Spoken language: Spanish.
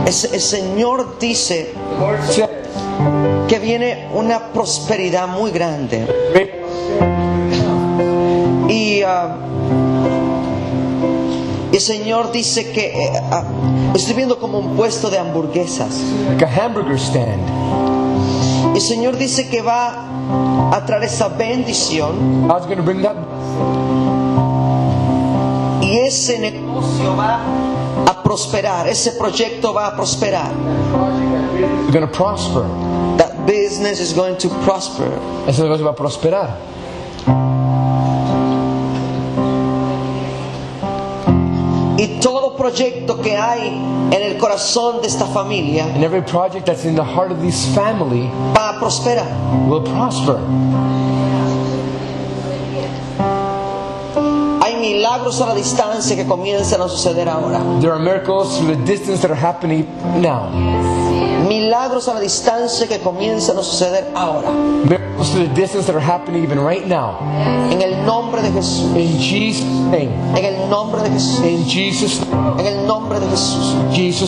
El Señor dice que viene una prosperidad muy grande. Y el Señor dice que estoy viendo como un puesto de hamburguesas. Like a hamburger stand. El Señor dice que va a traer esa bendición. God's going to bring that. Y ese negocio va a prosperar. Ese proyecto va a prosperar. You're going to prosper. That business is going to prosper. Ese negocio va a prosperar. Y todo proyecto que hay en el corazón de esta familia And every project that's in the heart of this family va a prosperar. will prosper. Hay milagros a la distancia que comienzan a suceder ahora. There are miracles through the distance that are happening now. Milagros a la distancia que comienzan a suceder ahora. Miracles through the distance that are happening even right now. En el nombre de Jesús. In Jesus' name. En el nombre de Jesús. In Jesus' name. En el nombre de Jesús. Jesus.